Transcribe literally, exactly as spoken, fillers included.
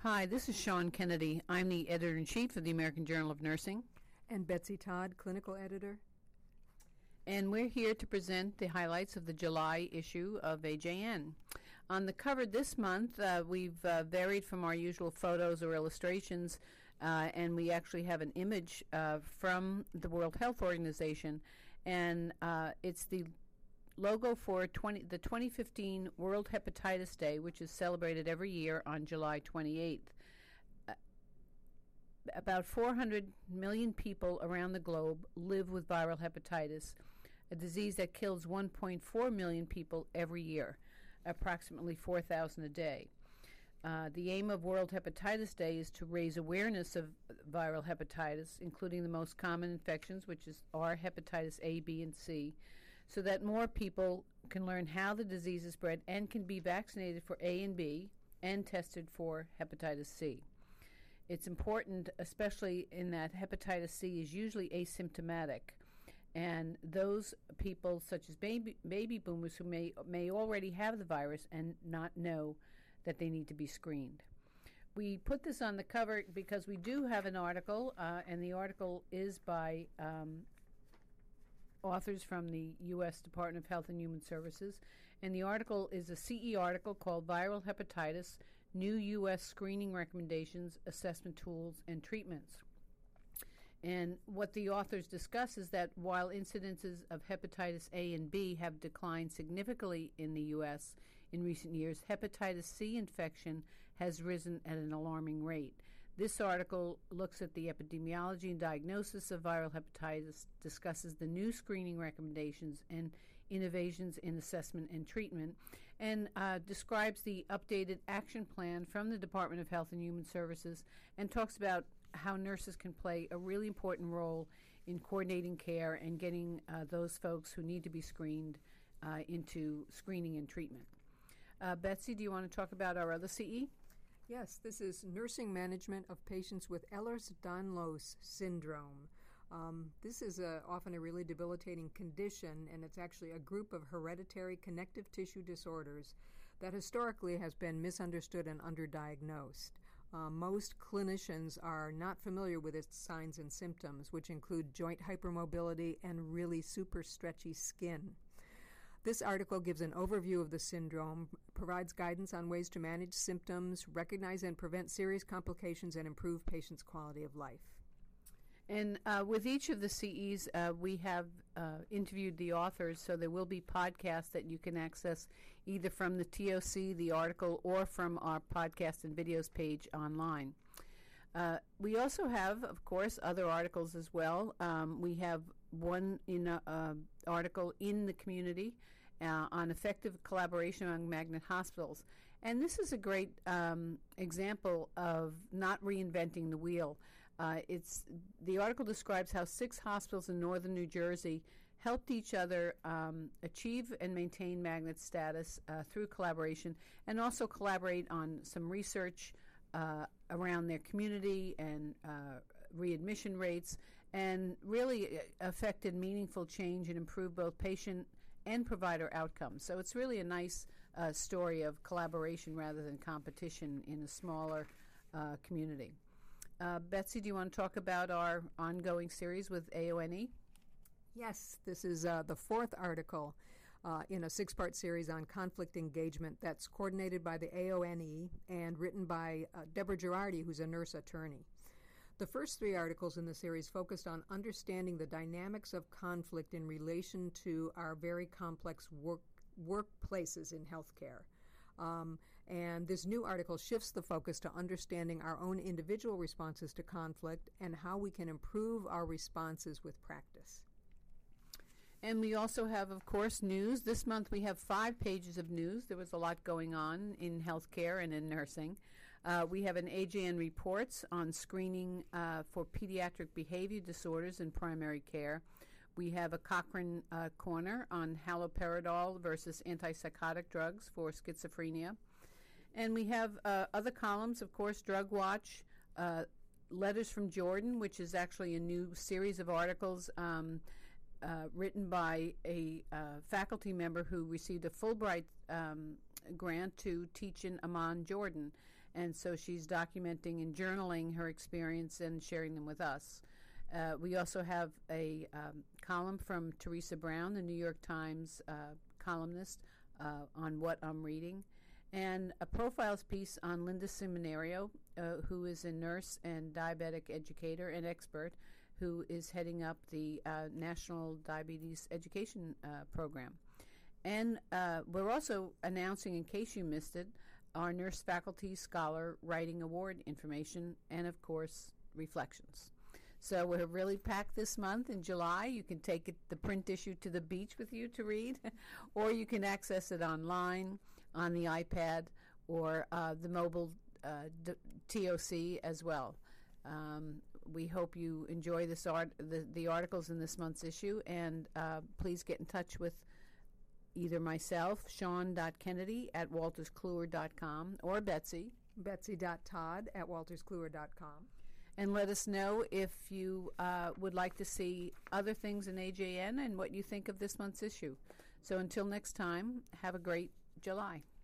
Hi, this is Sean Kennedy. I'm the editor-in-chief of the American Journal of Nursing. And Betsy Todd, clinical editor. And we're here to present the highlights of the July issue of A J N. On the cover this month, uh, we've uh, varied from our usual photos or illustrations, uh, and we actually have an image uh, from the World Health Organization, and uh, it's the logo for twenty, the twenty fifteen World Hepatitis Day, which is celebrated every year on July twenty-eighth. Uh, about four hundred million people around the globe live with viral hepatitis, a disease that kills one point four million people every year, approximately four thousand a day. Uh, the aim of World Hepatitis Day is to raise awareness of viral hepatitis, including the most common infections, which is are hepatitis A, B, and C, so that more people can learn how the disease is spread and can be vaccinated for A and B and tested for hepatitis C. It's important, especially in that hepatitis C is usually asymptomatic, and those people, such as baby baby boomers, who may may already have the virus and not know that they need to be screened. We put this on the cover because we do have an article, uh, and the article is by um, authors from the U S Department of Health and Human Services, and the article is a C E article called Viral Hepatitis, New U S Screening Recommendations, Assessment Tools, and Treatments. And what the authors discuss is that while incidences of hepatitis A and B have declined significantly in the U S in recent years, hepatitis C infection has risen at an alarming rate. This article looks at the epidemiology and diagnosis of viral hepatitis, discusses the new screening recommendations and innovations in assessment and treatment, and uh, describes the updated action plan from the Department of Health and Human Services, and talks about how nurses can play a really important role in coordinating care and getting uh, those folks who need to be screened uh, into screening and treatment. Uh, Betsy, do you want to talk about our other C E? Yes, this is nursing management of patients with Ehlers-Danlos syndrome. Um, this is a, often a really debilitating condition, and it's actually a group of hereditary connective tissue disorders that historically has been misunderstood and underdiagnosed. Uh, most clinicians are not familiar with its signs and symptoms, which include joint hypermobility and really super stretchy skin. This article gives an overview of the syndrome, provides guidance on ways to manage symptoms, recognize and prevent serious complications, and improve patients' quality of life. And uh, with each of the C Es, uh, we have uh, interviewed the authors, so there will be podcasts that you can access either from the T O C, the article, or from our podcast and videos page online. Uh, we also have, of course, other articles as well. Um, we have one in a, uh, article in the community uh, on effective collaboration among magnet hospitals. And this is a great um, example of not reinventing the wheel. Uh, it's the article describes how six hospitals in northern New Jersey helped each other um, achieve and maintain magnet status uh, through collaboration, and also collaborate on some research Uh, around their community and uh, readmission rates, and really affected meaningful change and improved both patient and provider outcomes. So it's really a nice uh, story of collaboration rather than competition in a smaller uh, community. Uh, Betsy, do you want to talk about our ongoing series with A O N E? Yes, this is uh, the fourth article uh, in a six-part series on conflict engagement that's coordinated by the A O N E and written by uh, Deborah Girardi, who's a nurse attorney. The first three articles in the series focused on understanding the dynamics of conflict in relation to our very complex work workplaces in healthcare. Um, and this new article shifts the focus to understanding our own individual responses to conflict and how we can improve our responses with practice. And we also have, of course, news. This month we have five pages of news. There was a lot going on in healthcare and in nursing. Uh, we have an A J N Reports on screening uh, for pediatric behavior disorders in primary care. We have a Cochrane uh, Corner on haloperidol versus antipsychotic drugs for schizophrenia. And we have uh, other columns, of course, Drug Watch, uh, Letters from Jordan, which is actually a new series of articles um, uh, written by a uh, faculty member who received a Fulbright um, grant to teach in Amman, Jordan. and so she's documenting and journaling her experience and sharing them with us. Uh, we also have a um, column from Teresa Brown, the New York Times uh, columnist, uh, on what I'm reading, and a profiles piece on Linda Seminario, uh, who is a nurse and diabetic educator and expert, who is heading up the uh, National Diabetes Education uh, Program. And uh, we're also announcing, in case you missed it, our Nurse Faculty Scholar Writing Award information and, of course, reflections. So we're really packed this month in July. You can take it, the print issue to the beach with you to read, or you can access it online on the iPad or uh, the mobile uh, d- T O C as well. Um, we hope you enjoy this art, the, the articles in this month's issue, and uh, please get in touch with either myself, Sean dot Kennedy at walters kluwer dot com, or Betsy. Betsy dot Todd at walters kluwer dot com. And let us know if you uh, would like to see other things in A J N and what you think of this month's issue. So until next time, have a great July.